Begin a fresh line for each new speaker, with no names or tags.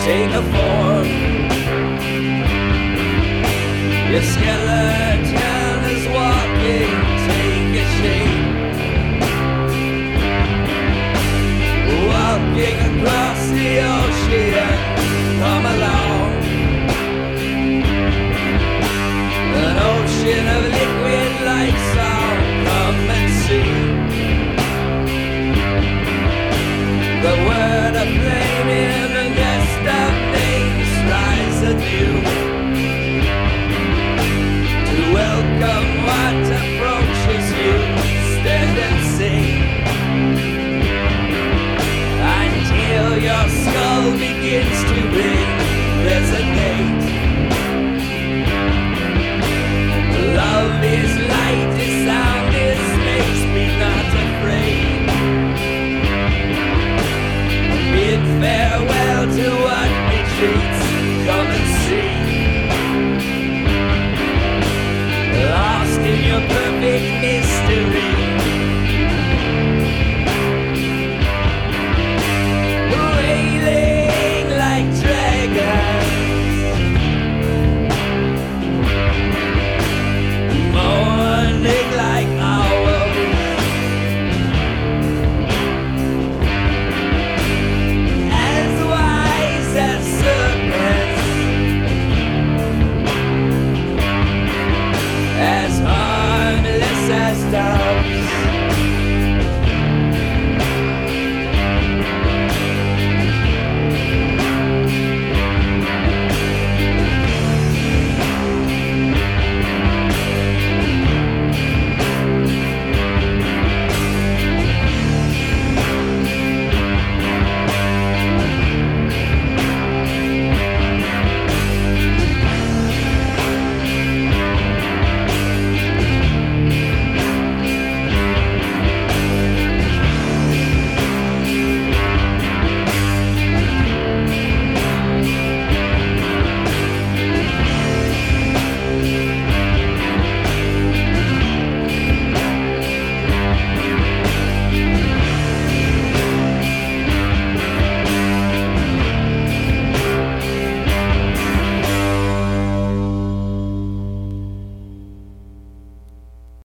take a form. Your skeleton is walking, take a shape. Walking across the ocean, come along. An ocean of liquid light sound, come and see. The word of flame in the nest of names rise anew to welcome what approaches you. Stand and sing until your skull begins to ring. Resonate. Love is light, is sound, is space. Be not afraid. Bid farewell to what retreats.